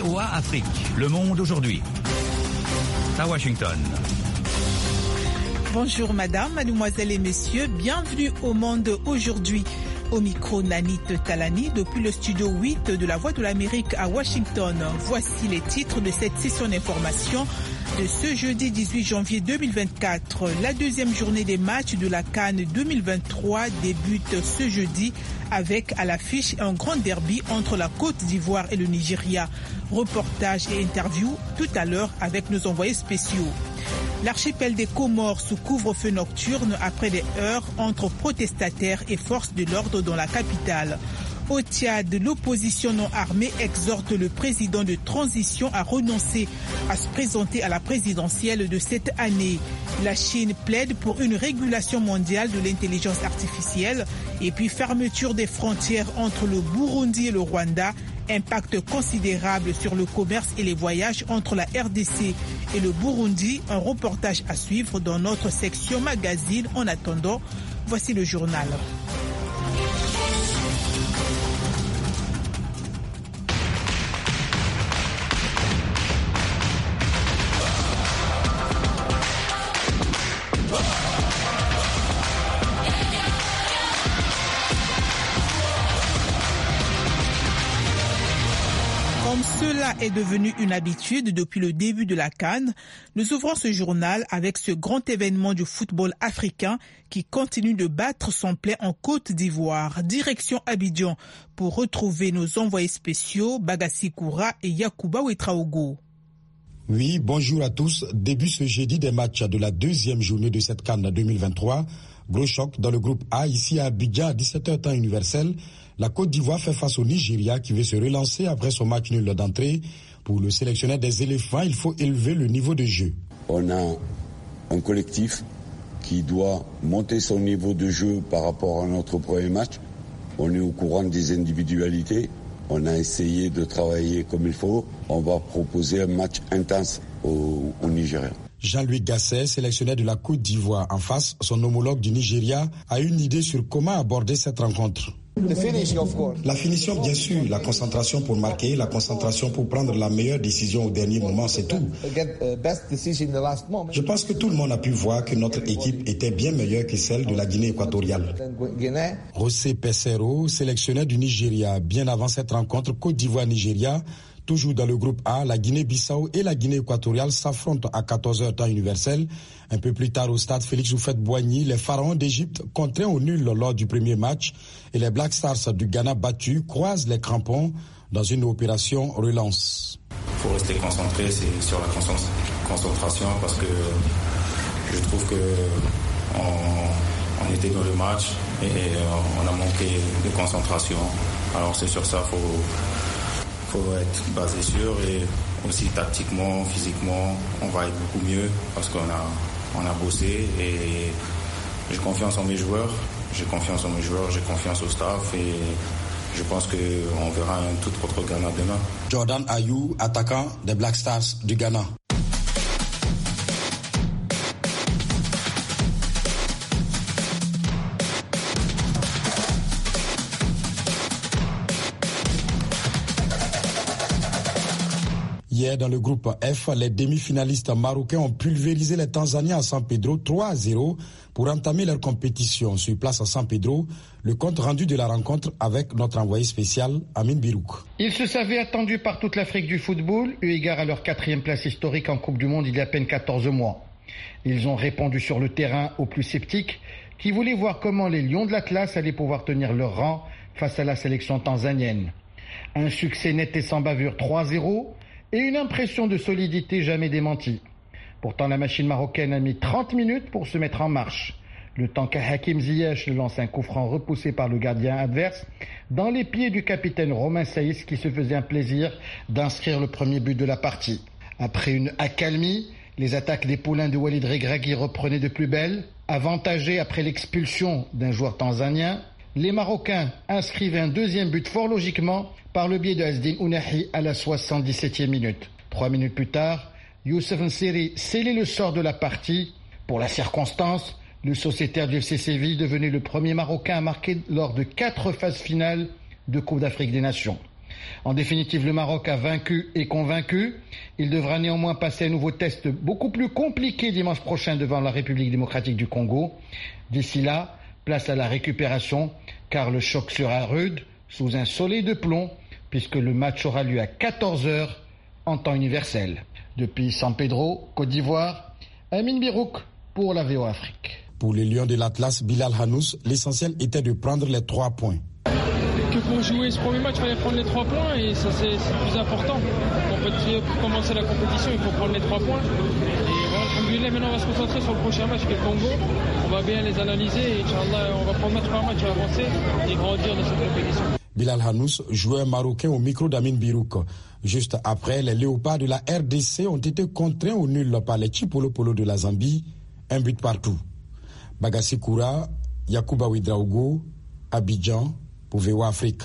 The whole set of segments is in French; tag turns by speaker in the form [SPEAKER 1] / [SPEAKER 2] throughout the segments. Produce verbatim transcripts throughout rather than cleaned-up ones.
[SPEAKER 1] V O A Afrique, Le Monde aujourd'hui. À Washington.
[SPEAKER 2] Bonjour madame, mademoiselles et messieurs, bienvenue au Monde aujourd'hui. Au micro, Nanit Talani, depuis le studio huit de la Voix de l'Amérique à Washington. Voici les titres de cette session d'information de ce jeudi dix-huit janvier deux mille vingt-quatre. La deuxième journée des matchs de la CAN deux mille vingt-trois débute ce jeudi avec à l'affiche un grand derby entre la Côte d'Ivoire et le Nigeria. Reportage et interview tout à l'heure avec nos envoyés spéciaux. L'archipel des Comores sous couvre-feu nocturne après des heurts entre protestataires et forces de l'ordre dans la capitale. Au Tchad, l'opposition non armée exhorte le président de transition à renoncer à se présenter à la présidentielle de cette année. La Chine plaide pour une régulation mondiale de l'intelligence artificielle et puis fermeture des frontières entre le Burundi et le Rwanda. Impact considérable sur le commerce et les voyages entre la R D C et le Burundi. Un reportage à suivre dans notre section magazine. En attendant, voici le journal. Cela est devenu une habitude depuis le début de la CAN. Nous ouvrons ce journal avec ce grand événement du football africain qui continue de battre son plein en Côte d'Ivoire. Direction Abidjan pour retrouver nos envoyés spéciaux Bagassi Koura et Yacouba Ouetraogo.
[SPEAKER 3] Oui, bonjour à tous. Début ce jeudi des matchs de la deuxième journée de cette CAN deux mille vingt-trois. Gros choc dans le groupe A ici à Abidjan à dix-sept heures temps universel. La Côte d'Ivoire fait face au Nigeria qui veut se relancer après son match nul d'entrée. Pour le sélectionneur des éléphants, il faut élever le niveau de jeu.
[SPEAKER 4] On a un collectif qui doit monter son niveau de jeu par rapport à notre premier match. On est au courant des individualités. On a essayé de travailler comme il faut. On va proposer un match intense au, au Nigeria.
[SPEAKER 3] Jean-Louis Gasset, sélectionneur de la Côte d'Ivoire en face, son homologue du Nigeria, a une idée sur comment aborder cette rencontre. La finition, bien sûr, la concentration pour marquer, la concentration pour prendre la meilleure décision au dernier moment, c'est tout. Je pense que tout le monde a pu voir que notre équipe était bien meilleure que celle de la Guinée équatoriale. José Pesero, sélectionneur du Nigeria, bien avant cette rencontre Côte d'Ivoire-Nigeria, toujours dans le groupe A, la Guinée-Bissau et la Guinée équatoriale s'affrontent à quatorze heures temps universel. Un peu plus tard au stade Félix Houphouët-Boigny, les Pharaons d'Égypte, contraints au nul lors du premier match, et les Black Stars du Ghana battus croisent les crampons dans une opération relance.
[SPEAKER 5] Il faut rester concentré, c'est sur la concentration parce que je trouve que on, on était dans le match et on a manqué de concentration. Alors c'est sur ça qu'il faut faut être basé sur et aussi tactiquement, physiquement, on va être beaucoup mieux parce qu'on a, on a bossé et j'ai confiance en mes joueurs, j'ai confiance en mes joueurs, j'ai confiance au staff et je pense qu'on verra un tout autre Ghana demain.
[SPEAKER 3] Jordan Ayou, attaquant des Black Stars du Ghana. Hier, dans le groupe F, les demi-finalistes marocains ont pulvérisé les Tanzaniens à San Pedro trois à zéro pour entamer leur compétition. Sur place à San Pedro, le compte rendu de la rencontre avec notre envoyé spécial, Amin Birouk.
[SPEAKER 6] Ils se savaient attendus par toute l'Afrique du football, eu égard à leur quatrième place historique en Coupe du Monde il y a à peine quatorze mois. Ils ont répondu sur le terrain aux plus sceptiques qui voulaient voir comment les Lions de l'Atlas allaient pouvoir tenir leur rang face à la sélection tanzanienne. Un succès net et sans bavure trois à zéro et une impression de solidité jamais démentie. Pourtant, la machine marocaine a mis trente minutes pour se mettre en marche. Le temps qu'à Hakim Ziyech lance un coup franc repoussé par le gardien adverse dans les pieds du capitaine Romain Saïs qui se faisait un plaisir d'inscrire le premier but de la partie. Après une accalmie, les attaques des poulains de Walid Regragui reprenaient de plus belle. Avantagés après l'expulsion d'un joueur tanzanien, les Marocains inscrivent un deuxième but fort logiquement par le biais de Asdin Ounahi à la soixante-dix-septième minute. Trois minutes plus tard, Youssef Nsiri scellait le sort de la partie. Pour la circonstance, le sociétaire du F C Séville devenait le premier Marocain à marquer lors de quatre phases finales de Coupe d'Afrique des Nations. En définitive, le Maroc a vaincu et convaincu. Il devra néanmoins passer un nouveau test beaucoup plus compliqué dimanche prochain devant la République démocratique du Congo. D'ici là, place à la récupération, car le choc sera rude, sous un soleil de plomb, puisque le match aura lieu à quatorze heures en temps universel. Depuis San Pedro, Côte d'Ivoire, Amine Birouk pour la V O Afrique.
[SPEAKER 3] Pour les Lions de l'Atlas, Bilal Hanous, l'essentiel était de prendre les trois points.
[SPEAKER 7] Que pour jouer ce premier match, il fallait prendre les trois points et ça c'est, c'est le plus important. Pour commencer la compétition, il faut prendre les trois points. Et voilà, maintenant on va se concentrer sur le prochain match qui est le Congo. On va bien les analyser et Inch'Allah, on va prendre match par match à avancer et grandir dans cette compétition.
[SPEAKER 3] Bilal Hanous, joueur marocain au micro d'Amine Birouk. Juste après, les Léopards de la R D C ont été contraints au nul par les Chipolo Polo de la Zambie, un but partout. Bagassi Koura, Yacouba Ouedraogo, Abidjan, pour V O Afrique.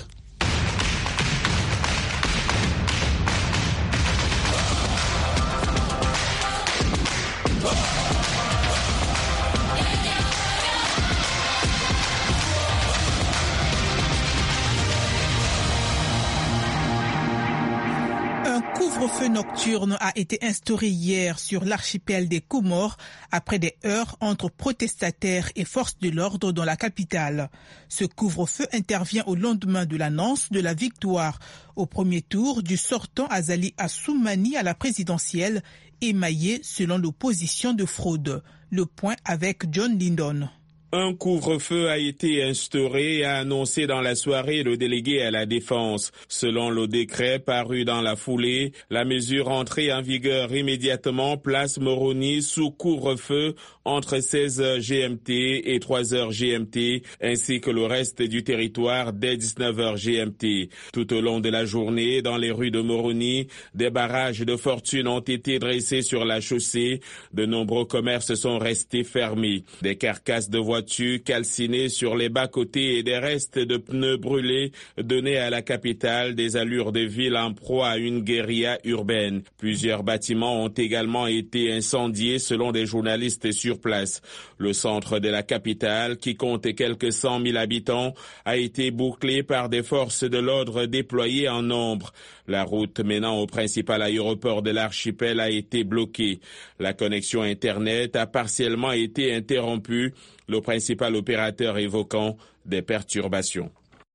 [SPEAKER 2] Un couvre-feu nocturne a été instauré hier sur l'archipel des Comores après des heurts entre protestataires et forces de l'ordre dans la capitale. Ce couvre-feu intervient au lendemain de l'annonce de la victoire au premier tour du sortant Azali Assoumani à la présidentielle, émaillé selon l'opposition de fraude. Le point avec John Lindon.
[SPEAKER 8] Un couvre-feu a été instauré et a annoncé dans la soirée le délégué à la défense. Selon le décret paru dans la foulée, la mesure entrée en vigueur immédiatement place Moroni sous couvre-feu entre seize heures G M T et trois heures G M T, ainsi que le reste du territoire dès dix-neuf heures G M T. Tout au long de la journée, dans les rues de Moroni, des barrages de fortune ont été dressés sur la chaussée. De nombreux commerces sont restés fermés. Des carcasses de voitures calcinées sur les bas-côtés et des restes de pneus brûlés donnaient à la capitale des allures de ville en proie à une guérilla urbaine. Plusieurs bâtiments ont également été incendiés selon des journalistes sur place. Le centre de la capitale, qui compte quelques cent mille habitants, a été bouclé par des forces de l'ordre déployées en nombre. La route menant au principal aéroport de l'archipel a été bloquée. La connexion Internet a partiellement été interrompue, le principal opérateur évoquant des perturbations.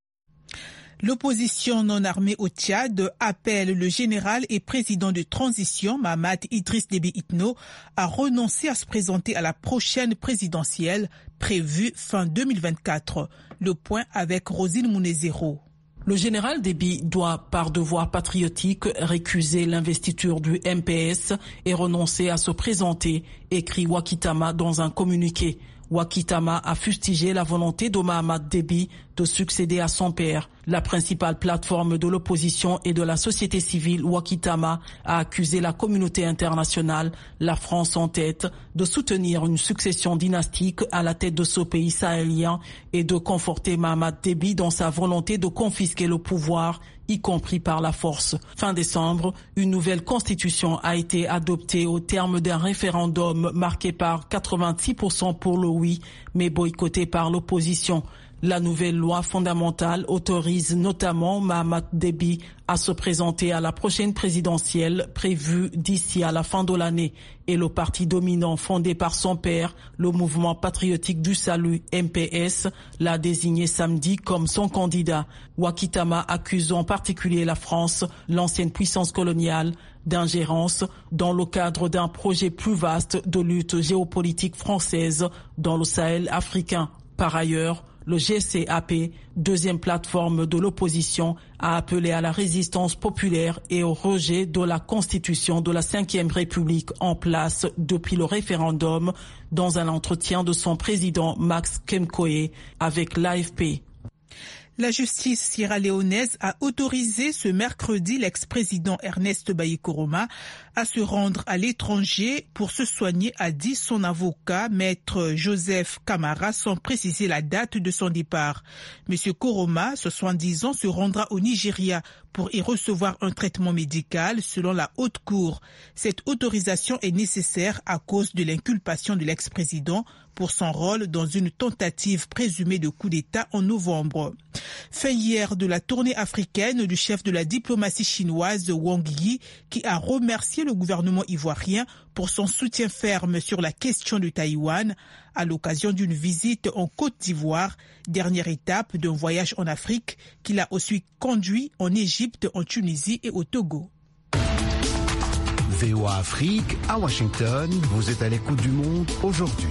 [SPEAKER 2] L'opposition non armée au Tchad appelle le général et président de transition Mahamat Idriss Déby Itno à renoncer à se présenter à la prochaine présidentielle prévue fin deux mille vingt-quatre. Le point avec Rosine Mounezero.
[SPEAKER 9] Le général Déby doit, par devoir patriotique, récuser l'investiture du M P S et renoncer à se présenter, écrit Wakitama dans un communiqué. Wakitama a fustigé la volonté de Mahamat Déby de succéder à son père. La principale plateforme de l'opposition et de la société civile, Wakitama, a accusé la communauté internationale, la France en tête, de soutenir une succession dynastique à la tête de ce pays sahélien et de conforter Mahamat Déby dans sa volonté de confisquer le pouvoir, y compris par la force. Fin décembre, une nouvelle constitution a été adoptée au terme d'un référendum marqué par quatre-vingt-six pour cent pour le oui, mais boycotté par l'opposition. La nouvelle loi fondamentale autorise notamment Mahamat Déby à se présenter à la prochaine présidentielle prévue d'ici à la fin de l'année. Et le parti dominant fondé par son père, le Mouvement patriotique du salut M P S, l'a désigné samedi comme son candidat. Wakitama accuse en particulier la France, l'ancienne puissance coloniale, d'ingérence dans le cadre d'un projet plus vaste de lutte géopolitique française dans le Sahel africain. Par ailleurs, le G C A P, deuxième plateforme de l'opposition, a appelé à la résistance populaire et au rejet de la constitution de la cinquième République en place depuis le référendum dans un entretien de son président Max Kemkoé avec l'A F P.
[SPEAKER 2] La justice sierra-léonaise a autorisé ce mercredi l'ex-président Ernest Bailly Koroma à se rendre à l'étranger pour se soigner, a dit son avocat, maître Joseph Camara, sans préciser la date de son départ. Monsieur Koroma, soixante-dix ans, se rendra au Nigeria pour y recevoir un traitement médical selon la haute cour. Cette autorisation est nécessaire à cause de l'inculpation de l'ex-président pour son rôle dans une tentative présumée de coup d'État en novembre. Fin hier de la tournée africaine du chef de la diplomatie chinoise Wang Yi, qui a remercié le gouvernement ivoirien pour son soutien ferme sur la question de Taïwan à l'occasion d'une visite en Côte d'Ivoire, dernière étape d'un voyage en Afrique qu'il a aussi conduit en Égypte, en Tunisie et au Togo.
[SPEAKER 10] V O A Afrique, à Washington, vous êtes à l'écoute du monde aujourd'hui.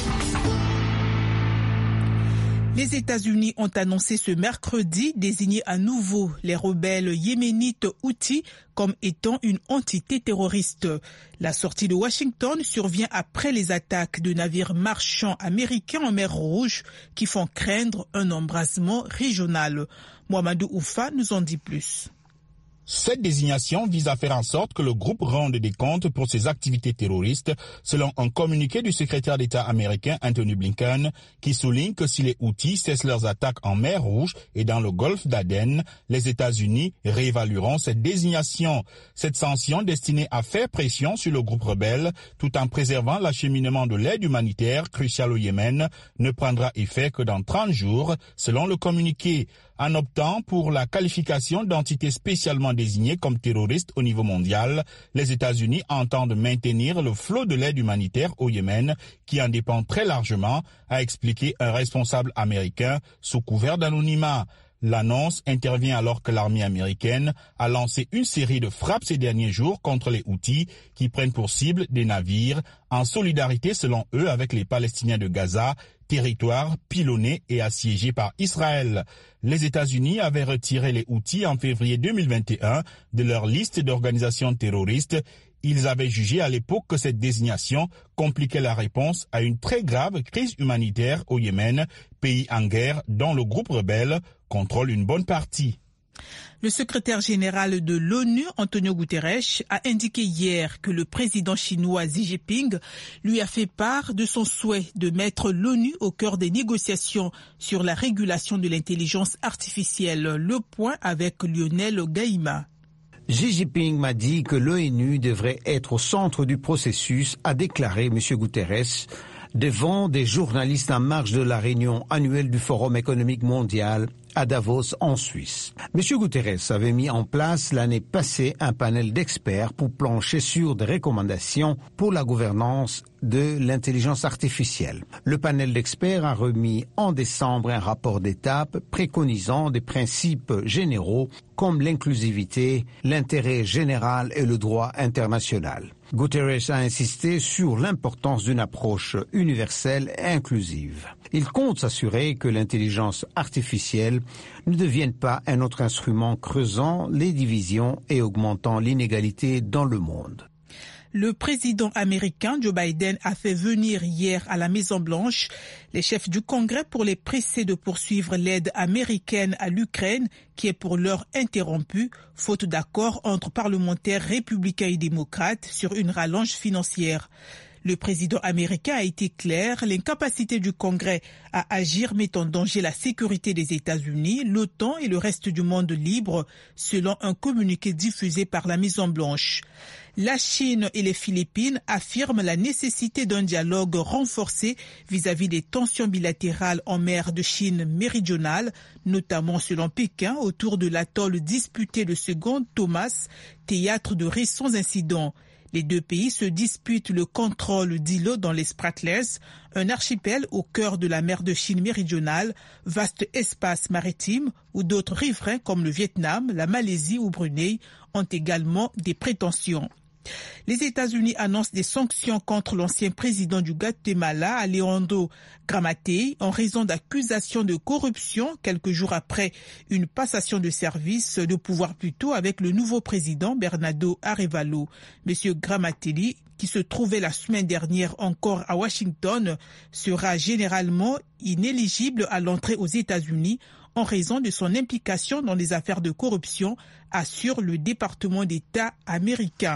[SPEAKER 2] Les États-Unis ont annoncé ce mercredi désigner à nouveau les rebelles yéménites Houthis comme étant une entité terroriste. La sortie de Washington survient après les attaques de navires marchands américains en mer Rouge qui font craindre un embrasement régional. Mohamedou Oufa nous en dit plus.
[SPEAKER 11] Cette désignation vise à faire en sorte que le groupe rende des comptes pour ses activités terroristes, selon un communiqué du secrétaire d'État américain Anthony Blinken, qui souligne que si les Houthis cessent leurs attaques en mer Rouge et dans le golfe d'Aden, les États-Unis réévalueront cette désignation. Cette sanction destinée à faire pression sur le groupe rebelle, tout en préservant l'acheminement de l'aide humanitaire cruciale au Yémen, ne prendra effet que dans trente jours, selon le communiqué. En optant pour la qualification d'entité spécialement désignée comme terroriste au niveau mondial, les États-Unis entendent maintenir le flot de l'aide humanitaire au Yémen, qui en dépend très largement, a expliqué un responsable américain sous couvert d'anonymat. L'annonce intervient alors que l'armée américaine a lancé une série de frappes ces derniers jours contre les Houthis qui prennent pour cible des navires en solidarité selon eux avec les Palestiniens de Gaza, territoire pilonné et assiégé par Israël. Les États-Unis avaient retiré les Houthis en février deux mille vingt et un de leur liste d'organisations terroristes. Ils avaient jugé à l'époque que cette désignation compliquait la réponse à une très grave crise humanitaire au Yémen, pays en guerre dont le groupe rebelle contrôle une bonne partie.
[SPEAKER 2] Le secrétaire général de l'ONU, Antonio Guterres, a indiqué hier que le président chinois Xi Jinping lui a fait part de son souhait de mettre l'ONU au cœur des négociations sur la régulation de l'intelligence artificielle. Le point avec Lionel Gaïma.
[SPEAKER 10] Xi Jinping m'a dit que l'ONU devrait être au centre du processus, a déclaré M. Guterres devant des journalistes en marge de la réunion annuelle du Forum économique mondial à Davos en Suisse. M. Guterres avait mis en place l'année passée un panel d'experts pour plancher sur des recommandations pour la gouvernance de l'intelligence artificielle. Le panel d'experts a remis en décembre un rapport d'étape préconisant des principes généraux comme l'inclusivité, l'intérêt général et le droit international. Guterres a insisté sur l'importance d'une approche universelle et inclusive. Il compte s'assurer que l'intelligence artificielle ne devienne pas un autre instrument creusant les divisions et augmentant l'inégalité dans le monde.
[SPEAKER 2] Le président américain Joe Biden a fait venir hier à la Maison-Blanche les chefs du Congrès pour les presser de poursuivre l'aide américaine à l'Ukraine qui est pour l'heure interrompue, faute d'accord entre parlementaires républicains et démocrates sur une rallonge financière. Le président américain a été clair, l'incapacité du Congrès à agir met en danger la sécurité des États-Unis, l'OTAN et le reste du monde libre, selon un communiqué diffusé par la Maison-Blanche. La Chine et les Philippines affirment la nécessité d'un dialogue renforcé vis-à-vis des tensions bilatérales en mer de Chine méridionale, notamment selon Pékin autour de l'atoll disputé de Second Thomas, théâtre de récents incidents. Les deux pays se disputent le contrôle d'îlots dans les Spratlys, un archipel au cœur de la mer de Chine méridionale, vaste espace maritime où d'autres riverains comme le Vietnam, la Malaisie ou Brunei ont également des prétentions. Les États-Unis annoncent des sanctions contre l'ancien président du Guatemala, Alejandro Yamatei, en raison d'accusations de corruption quelques jours après une passation de service de pouvoir plutôt avec le nouveau président Bernardo Arévalo. Monsieur Yamatei, qui se trouvait la semaine dernière encore à Washington, sera généralement inéligible à l'entrée aux États-Unis en raison de son implication dans les affaires de corruption, assure le département d'État américain.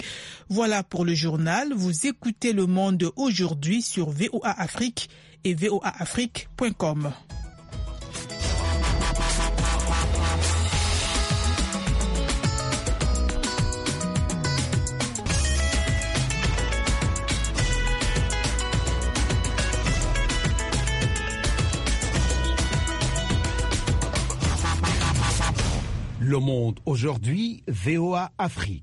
[SPEAKER 2] Voilà pour le journal. Vous écoutez Le Monde aujourd'hui sur V O A Afrique et V O A Afrique point com.
[SPEAKER 10] Le Monde aujourd'hui, V O A Afrique.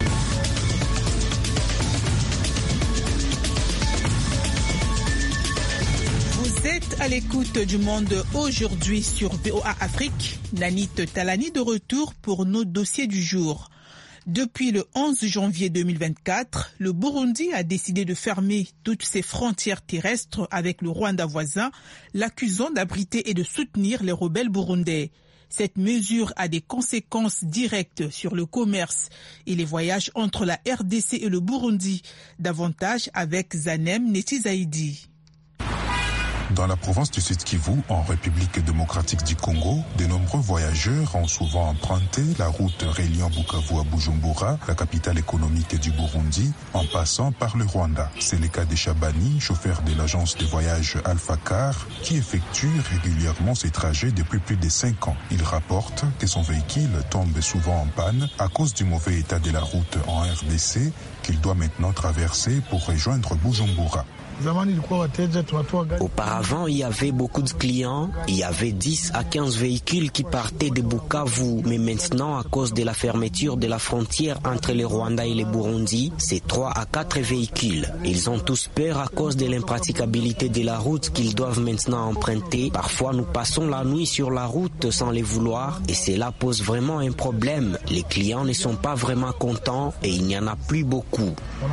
[SPEAKER 2] Vous êtes à l'écoute du Monde aujourd'hui sur V O A Afrique. Nanit Talani de retour pour nos dossiers du jour. Depuis le onze janvier deux mille vingt-quatre, le Burundi a décidé de fermer toutes ses frontières terrestres avec le Rwanda voisin, l'accusant d'abriter et de soutenir les rebelles burundais. Cette mesure a des conséquences directes sur le commerce et les voyages entre la R D C et le Burundi. Davantage avec Zanem Netizaidi.
[SPEAKER 12] Dans la province du Sud-Kivu, en République démocratique du Congo, de nombreux voyageurs ont souvent emprunté la route reliant Bukavu à Bujumbura, la capitale économique du Burundi, en passant par le Rwanda. C'est le cas de Chabani, chauffeur de l'agence de voyage Alpha Car, qui effectue régulièrement ces trajets depuis plus de cinq ans. Il rapporte que son véhicule tombe souvent en panne à cause du mauvais état de la route en R D C qu'il doit maintenant traverser pour rejoindre Bujumbura.
[SPEAKER 13] Auparavant, il y avait beaucoup de clients, il y avait dix à quinze véhicules qui partaient de Bukavu, mais maintenant, à cause de la fermeture de la frontière entre le Rwanda et le Burundi, c'est trois à quatre véhicules. Ils ont tous peur à cause de l'impraticabilité de la route qu'ils doivent maintenant emprunter. Parfois, nous passons la nuit sur la route sans le vouloir et cela pose vraiment un problème. Les clients ne sont pas vraiment contents et il n'y en a plus beaucoup.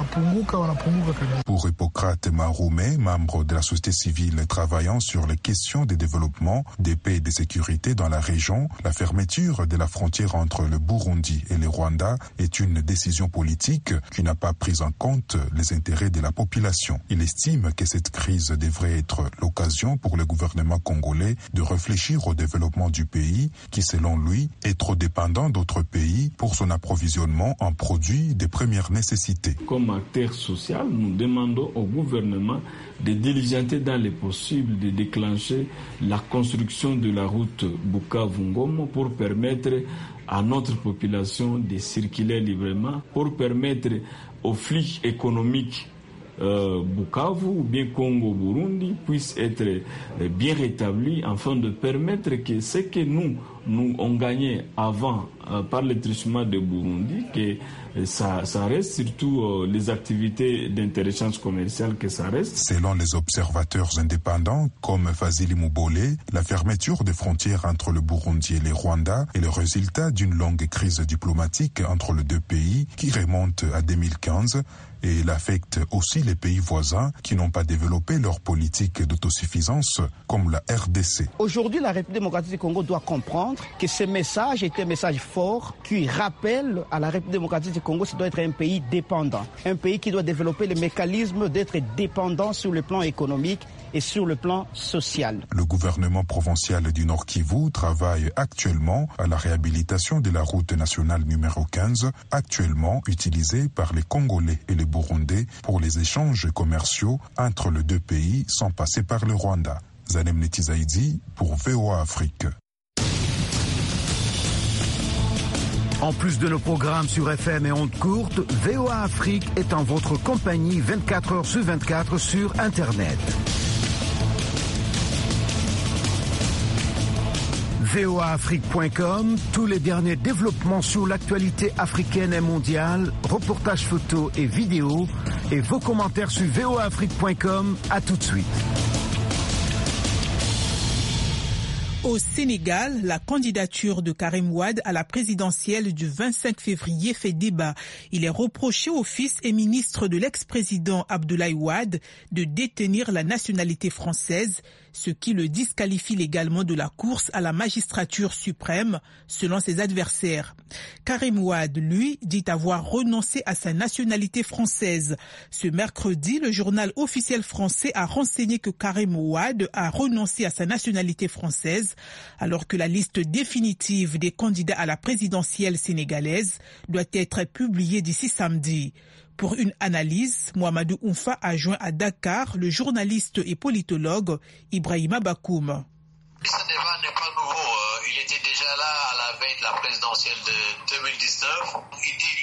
[SPEAKER 12] Pour Hippocrate Maroumé, membre de la société civile travaillant sur les questions de développement, de paix et de sécurité dans la région, la fermeture de la frontière entre le Burundi et le Rwanda est une décision politique qui n'a pas pris en compte les intérêts de la population. Il estime que cette crise devrait être l'occasion pour le gouvernement congolais de réfléchir au développement du pays qui, selon lui, est trop dépendant d'autres pays pour son approvisionnement en produits de première nécessité.
[SPEAKER 14] Comme acteur social, nous demandons au gouvernement de diligenter dans les possibles de déclencher la construction de la route Bukavu-Ngoma pour permettre à notre population de circuler librement, pour permettre aux flux économiques Euh, Bukavu ou bien Congo-Burundi puissent être euh, bien rétablis afin de permettre que ce que nous, nous on gagnait avant euh, par le truchement de Burundi, que euh, ça, ça reste surtout euh, les activités d'interéchange commercial que ça reste.
[SPEAKER 12] Selon les observateurs indépendants comme Fazili Moubole, la fermeture des frontières entre le Burundi et le Rwanda est le résultat d'une longue crise diplomatique entre les deux pays qui remonte à deux mille quinze. Et il affecte aussi les pays voisins qui n'ont pas développé leur politique d'autosuffisance, comme la R D C.
[SPEAKER 15] Aujourd'hui, la République démocratique du Congo doit comprendre que ce message est un message fort qui rappelle à la République démocratique du Congo que ça doit être un pays dépendant, un pays qui doit développer le mécanisme d'être dépendant sur le plan économique et sur le plan social.
[SPEAKER 12] Le gouvernement provincial du Nord Kivu travaille actuellement à la réhabilitation de la route nationale numéro quinze, actuellement utilisée par les Congolais et les Burundais pour les échanges commerciaux entre les deux pays sans passer par le Rwanda. Zanem Netizaidi pour V O A Afrique.
[SPEAKER 10] En plus de nos programmes sur F M et ondes courtes, V O A Afrique est en votre compagnie vingt-quatre heures sur vingt-quatre sur Internet. V O A Afrique point com, tous les derniers développements sur l'actualité africaine et mondiale, reportages photos et vidéos, et vos commentaires sur V O A Afrique point com. À tout de suite.
[SPEAKER 2] Au Sénégal, la candidature de Karim Wade à la présidentielle du vingt-cinq février fait débat. Il est reproché au fils et ministre de l'ex-président Abdoulaye Wade de détenir la nationalité française, ce qui le disqualifie légalement de la course à la magistrature suprême, selon ses adversaires. Karim Wade, lui, dit avoir renoncé à sa nationalité française. Ce mercredi, le journal officiel français a renseigné que Karim Wade a renoncé à sa nationalité française, alors que la liste définitive des candidats à la présidentielle sénégalaise doit être publiée d'ici samedi. Pour une analyse, Mohamedou Oumfa a joint à Dakar le journaliste et politologue Ibrahima Bakoum.
[SPEAKER 16] Ce débat n'est pas nouveau. Il était déjà là à la veille de la présidentielle de deux mille dix-neuf. Il dit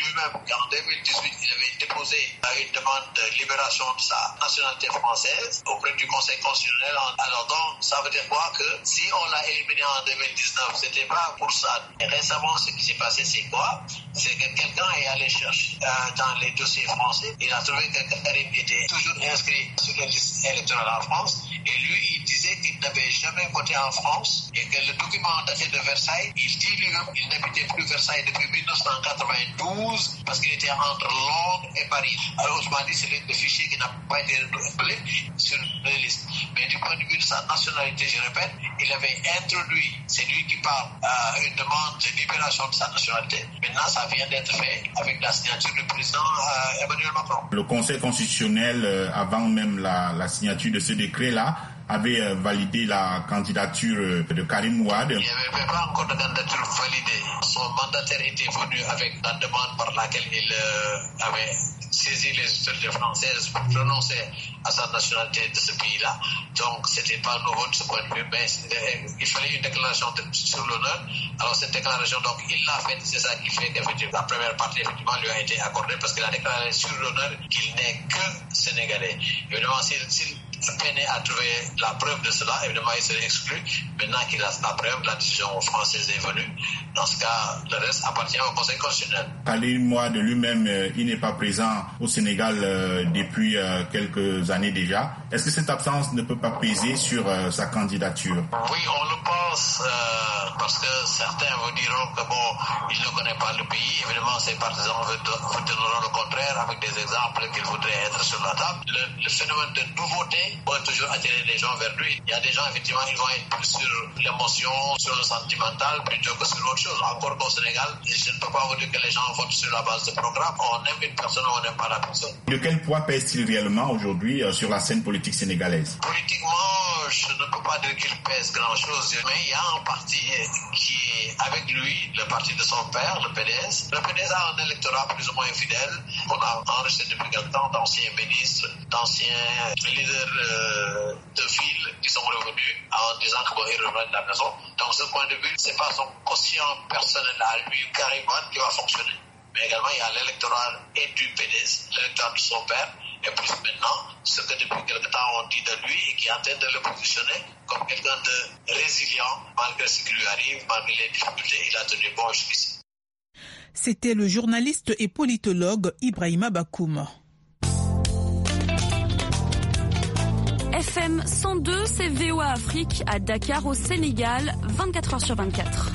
[SPEAKER 16] lui-même qu'en deux mille dix-huit, il avait déposé une demande de libération de sa nationalité française auprès du Conseil constitutionnel. Alors donc, ça veut dire quoi? Que si on l'a éliminé en deux mille dix-neuf, c'était pas pour ça. Et récemment, ce qui s'est passé, c'est quoi? C'est que quelqu'un est allé chercher euh, dans les dossiers français. Il a trouvé que Karim était toujours inscrit sur les listes électorales en France. Et lui, il disait qu'il n'avait jamais voté en France et que le document daté de Versailles, il dit lui-même qu'il n'habitait plus Versailles depuis mille neuf cent quatre-vingt-douze parce qu'il était entre Londres et Paris. Alors, autrement dit, c'est le fichier qui n'a pas été renouvelé sur les listes. Mais du point de vue de sa nationalité, je répète, il avait introduit, c'est lui qui parle, euh, une demande de libération de sa nationalité. Maintenant, ça vient d'être fait avec la signature du président euh, Emmanuel Macron.
[SPEAKER 11] Le Conseil constitutionnel, euh, avant même la, la signature de ce décret-là, avait euh, validé la candidature euh, de Karim Wade.
[SPEAKER 16] Il n'y avait pas encore de candidature validée. Son mandataire était venu avec la demande par laquelle il euh, avait saisi les autorités françaises pour renoncer à sa nationalité de ce pays-là. Donc, c'était pas nouveau de ce point de vue, mais il fallait une déclaration de, sur l'honneur. Alors, cette déclaration, donc, il l'a faite. C'est ça qui fait que la première partie, effectivement, lui a été accordée parce qu'il a déclaré sur l'honneur qu'il n'est que Sénégalais. Évidemment, s'il, s'il peinait à trouver la preuve de cela, évidemment, il serait exclu. Maintenant qu'il a la preuve, la décision française est venue. Dans ce cas, le reste appartient au Conseil constitutionnel.
[SPEAKER 11] Karim Wade lui-même, euh, il n'est pas présent au Sénégal euh, depuis euh, quelques années déjà. Est-ce que cette absence ne peut pas peser sur euh, sa candidature?
[SPEAKER 16] Oui, on le pense, euh, parce que certains vous diront que bon, il ne connaît pas le pays. Évidemment, ses partisans vous donneront le contraire avec des exemples qu'ils voudraient être sur la table. Le, le phénomène de nouveauté peut toujours attirer les gens vers lui. Il y a des gens, effectivement, ils vont être plus sur l'émotion, sur le sentimental, plutôt que sur autre chose. Encore qu'au Sénégal, je ne peux pas vous dire que les gens votent sur la base de programme. On aime une personne ou on n'aime pas la personne.
[SPEAKER 11] De quel poids pèse-t-il réellement aujourd'hui euh, sur la scène politique sénégalaise?
[SPEAKER 16] Politiquement, je ne peux pas dire qu'il pèse grand-chose, mais il y a un parti qui est avec lui, le parti de son père, le P D S. Le P D S a un électorat plus ou moins fidèle. On a enregistré depuis quelque temps d'anciens ministres, d'anciens leaders euh, de ville qui sont revenus en disant que bon, ils reviennent de la maison. Donc, ce point de vue, c'est pas son quotient personnel à lui, Karim Wade, qui va fonctionner. Mais également, il y a l'électorat et du P D S, l'électorat de son père, et plus maintenant, ce que depuis quelque temps on dit de lui et qui est en train de le positionner comme quelqu'un de résilient, malgré ce qui lui arrive, malgré les difficultés, il a tenu bon jusqu'ici.
[SPEAKER 2] C'était le journaliste et politologue Ibrahima Bakoum.
[SPEAKER 17] F M cent deux, c'est V O A Afrique à Dakar au Sénégal, vingt-quatre heures sur vingt-quatre.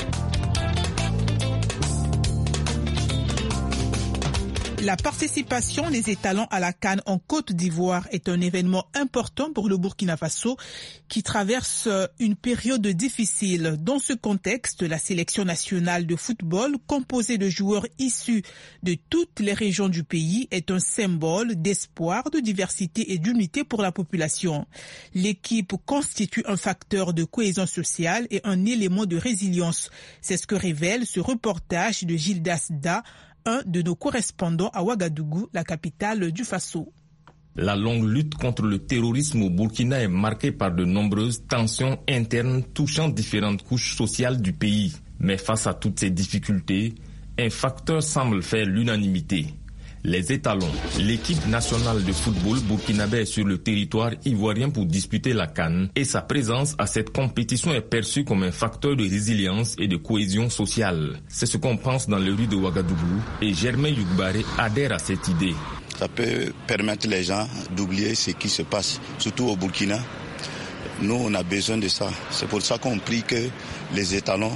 [SPEAKER 2] La participation des étalons à la CAN en Côte d'Ivoire est un événement important pour le Burkina Faso qui traverse une période difficile. Dans ce contexte, la sélection nationale de football, composée de joueurs issus de toutes les régions du pays, est un symbole d'espoir, de diversité et d'unité pour la population. L'équipe constitue un facteur de cohésion sociale et un élément de résilience. C'est ce que révèle ce reportage de Gildas Da, un de nos correspondants à Ouagadougou, la capitale du Faso.
[SPEAKER 18] La longue lutte contre le terrorisme au Burkina est marquée par de nombreuses tensions internes touchant différentes couches sociales du pays. Mais face à toutes ces difficultés, un facteur semble faire l'unanimité. Les étalons, l'équipe nationale de football burkinabé est sur le territoire ivoirien pour disputer la CAN et sa présence à cette compétition est perçue comme un facteur de résilience et de cohésion sociale. C'est ce qu'on pense dans les rues de Ouagadougou et Germain Yougbaré adhère à cette idée.
[SPEAKER 19] Ça peut permettre les gens d'oublier ce qui se passe, surtout au Burkina. Nous, on a besoin de ça. C'est pour ça qu'on prie que les étalons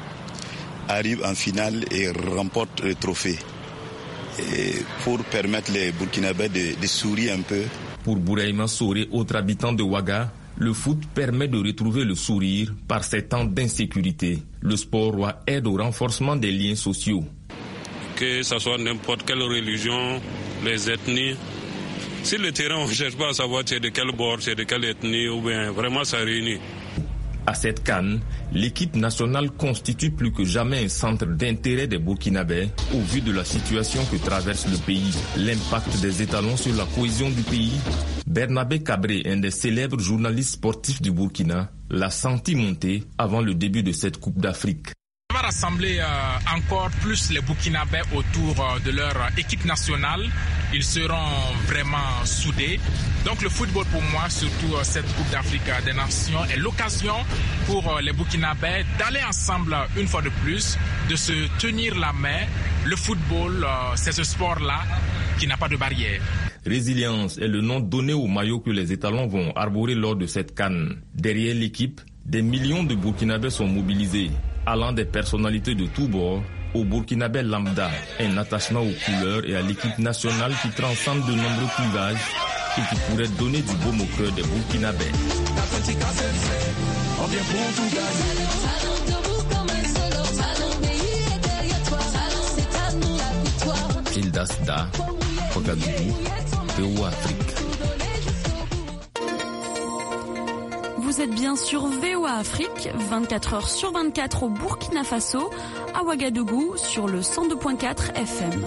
[SPEAKER 19] arrivent en finale et remportent le trophée. Et pour permettre les Burkinabés de, de sourire un peu.
[SPEAKER 18] Pour Bouraïma Soré, autre habitant de Ouaga, le foot permet de retrouver le sourire par ces temps d'insécurité. Le sport aide au renforcement des liens sociaux.
[SPEAKER 20] Que ce soit n'importe quelle religion, les ethnies, si le terrain on ne cherche pas à savoir c'est de quel bord, c'est de quelle ethnie, ou bien vraiment ça réunit.
[SPEAKER 18] À cette CAN, l'équipe nationale constitue plus que jamais un centre d'intérêt des Burkinabés au vu de la situation que traverse le pays. L'impact des étalons sur la cohésion du pays, Bernabé Cabré, un des célèbres journalistes sportifs du Burkina, l'a senti monter avant le début de cette Coupe d'Afrique.
[SPEAKER 21] vraiment rassembler euh, encore plus les Burkinabés autour euh, de leur équipe nationale. Ils seront vraiment soudés. Donc le football pour moi, surtout euh, cette Coupe d'Afrique des Nations, est l'occasion pour euh, les Burkinabés d'aller ensemble une fois de plus, de se tenir la main. Le football, euh, c'est ce sport-là qui n'a pas de barrière.
[SPEAKER 18] Résilience est le nom donné au maillot que les étalons vont arborer lors de cette CAN. Derrière l'équipe, des millions de Burkinabés sont mobilisés, allant des personnalités de tous bords au Burkinabé lambda, un attachement aux couleurs et à l'équipe nationale qui transcende de nombreux clivages et qui pourrait donner du baume au cœur des Burkinabés. Gilda Sda, Ouagadougou, V O A Afrique.
[SPEAKER 17] Vous êtes bien sur V O A Afrique, vingt-quatre heures sur vingt-quatre au Burkina Faso, à Ouagadougou sur le cent deux virgule quatre F M.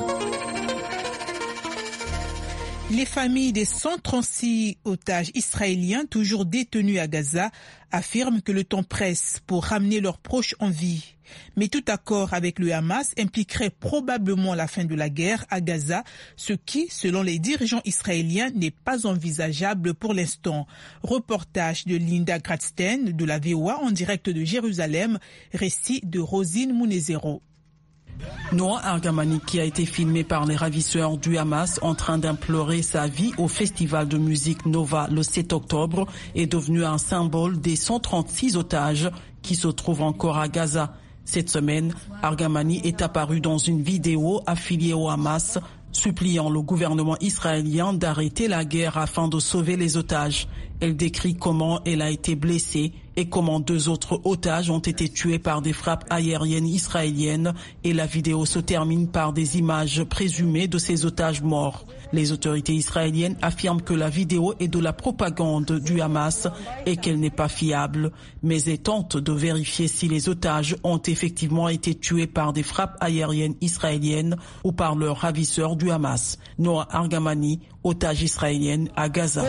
[SPEAKER 2] Les familles des cent trente-six otages israéliens toujours détenus à Gaza affirment que le temps presse pour ramener leurs proches en vie. Mais tout accord avec le Hamas impliquerait probablement la fin de la guerre à Gaza, ce qui, selon les dirigeants israéliens, n'est pas envisageable pour l'instant. Reportage de Linda Gradstein de la V O A en direct de Jérusalem, récit de Rosine Mounezero.
[SPEAKER 9] Noah Argamani, qui a été filmé par les ravisseurs du Hamas en train d'implorer sa vie au festival de musique Nova le sept octobre, est devenu un symbole des cent trente-six otages qui se trouvent encore à Gaza. Cette semaine, Argamani est apparu dans une vidéo affiliée au Hamas, suppliant le gouvernement israélien d'arrêter la guerre afin de sauver les otages. Elle décrit comment elle a été blessée et comment deux autres otages ont été tués par des frappes aériennes israéliennes, et la vidéo se termine par des images présumées de ces otages morts. Les autorités israéliennes affirment que la vidéo est de la propagande du Hamas et qu'elle n'est pas fiable, mais elles tentent de vérifier si les otages ont effectivement été tués par des frappes aériennes israéliennes ou par leurs ravisseurs du Hamas. Noah Argamani, otage israélienne à Gaza.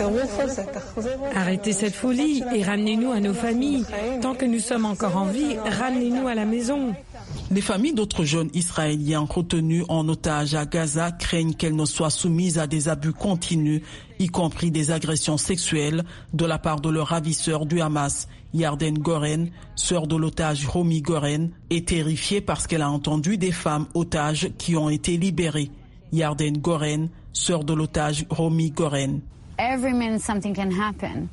[SPEAKER 22] Arrêtez cette folie et ramenez-nous à nos familles. Tant que nous sommes encore en vie, ramenez-nous à la maison.
[SPEAKER 9] Les familles d'autres jeunes Israéliens retenus en otage à Gaza craignent qu'elles ne soient soumises à des abus continus, y compris des agressions sexuelles de la part de leurs ravisseurs du Hamas. Yarden Goren, sœur de l'otage Romi Goren, est terrifiée parce qu'elle a entendu des femmes otages qui ont été libérées. Yarden Goren, sœur de l'otage Romi Goren.
[SPEAKER 23] Every minute something can happen.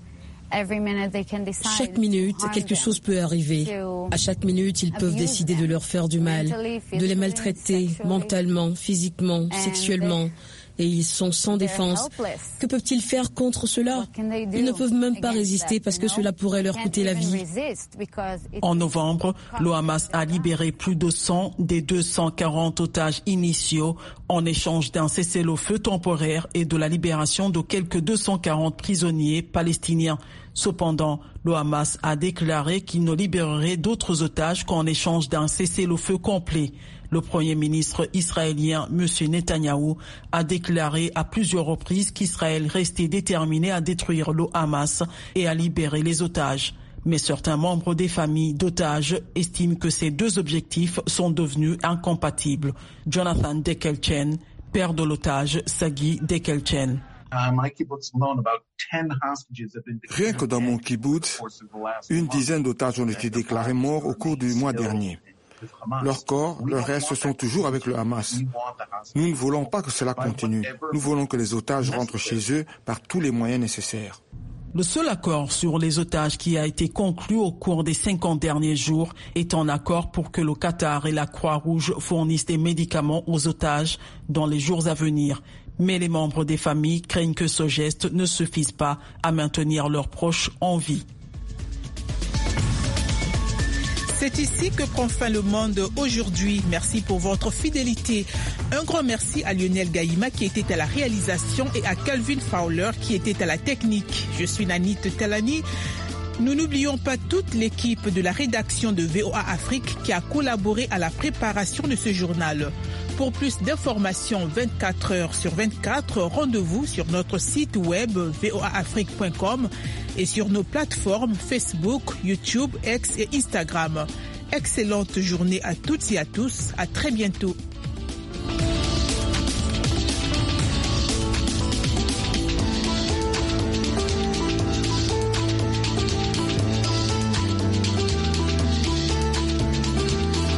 [SPEAKER 24] Chaque minute, quelque chose peut arriver. À chaque minute, ils peuvent décider de leur faire du mal, de les maltraiter mentalement, physiquement, sexuellement. Et ils sont sans défense. Que peuvent-ils faire contre cela? Ils ne peuvent même pas résister parce que cela pourrait leur coûter la vie.
[SPEAKER 9] En novembre, le Hamas a libéré plus de cent des deux cent quarante otages initiaux en échange d'un cessez-le-feu temporaire et de la libération de quelques deux cent quarante prisonniers palestiniens. Cependant, le Hamas a déclaré qu'il ne libérerait d'autres otages qu'en échange d'un cessez-le-feu complet. Le Premier ministre israélien, M. Netanyahou, a déclaré à plusieurs reprises qu'Israël restait déterminé à détruire le Hamas et à libérer les otages. Mais certains membres des familles d'otages estiment que ces deux objectifs sont devenus incompatibles. Jonathan Dekelchen, père de l'otage Sagi Dekelchen.
[SPEAKER 25] Rien que dans mon kibbutz, une dizaine d'otages ont été déclarés morts au cours du mois dernier. Leurs corps, leurs restes sont toujours avec le Hamas. Nous ne voulons pas que cela continue. Nous voulons que les otages rentrent chez eux par tous les moyens nécessaires.
[SPEAKER 9] Le seul accord sur les otages qui a été conclu au cours des cinquante derniers jours est un accord pour que le Qatar et la Croix-Rouge fournissent des médicaments aux otages dans les jours à venir. Mais les membres des familles craignent que ce geste ne suffise pas à maintenir leurs proches en vie.
[SPEAKER 2] C'est ici que prend fin le monde aujourd'hui. Merci pour votre fidélité. Un grand merci à Lionel Gaïma qui était à la réalisation et à Calvin Fowler qui était à la technique. Je suis Nanit Talani. Nous n'oublions pas toute l'équipe de la rédaction de V O A Afrique qui a collaboré à la préparation de ce journal. Pour plus d'informations vingt-quatre heures sur vingt-quatre, rendez-vous sur notre site web v o a afrique point com et sur nos plateformes Facebook, YouTube, X et Instagram. Excellente journée à toutes et à tous. À très bientôt.